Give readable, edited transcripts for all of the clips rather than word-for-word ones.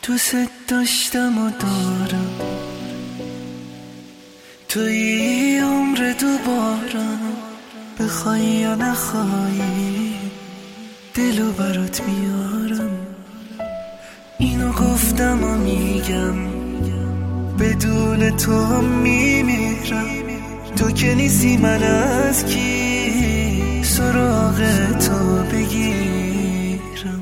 دوست داشتم و دارم، توی عمر دوبارم، بخوای یا نخوای دلو برات میارم. اینو گفتم و میگم بدون تو هم میمیرم. تو که نیستی من از کی سراغ تو بگیرم.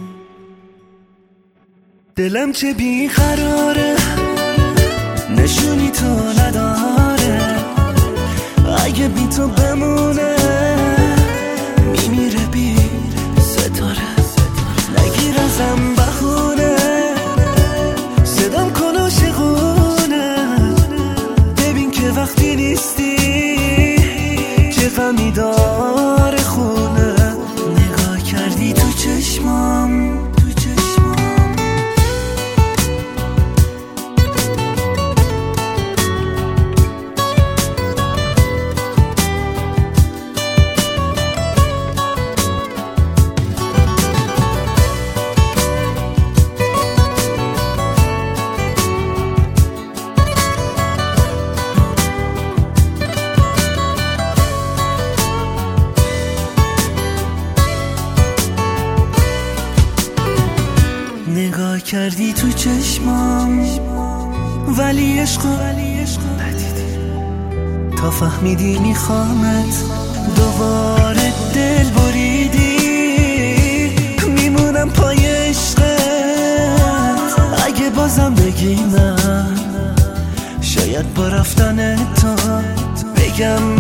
دلم چه بیقراره نشونی تو نداره، اگه بی تو بمونه میمیره بی ستاره. نگیر ازم بخونه صدام کن عاشقونه، ببین که وقتی نیستی چه غمی داره خونه. نگاه کردی تو چشمام، نگاه کردی تو چشمام ولی عشقو ندیدی. تا فهمیدی میخوامت دوباره دل بریدی. میمونم پای عشقت اگه بازم بگی نه، شاید با رفتن تو بگم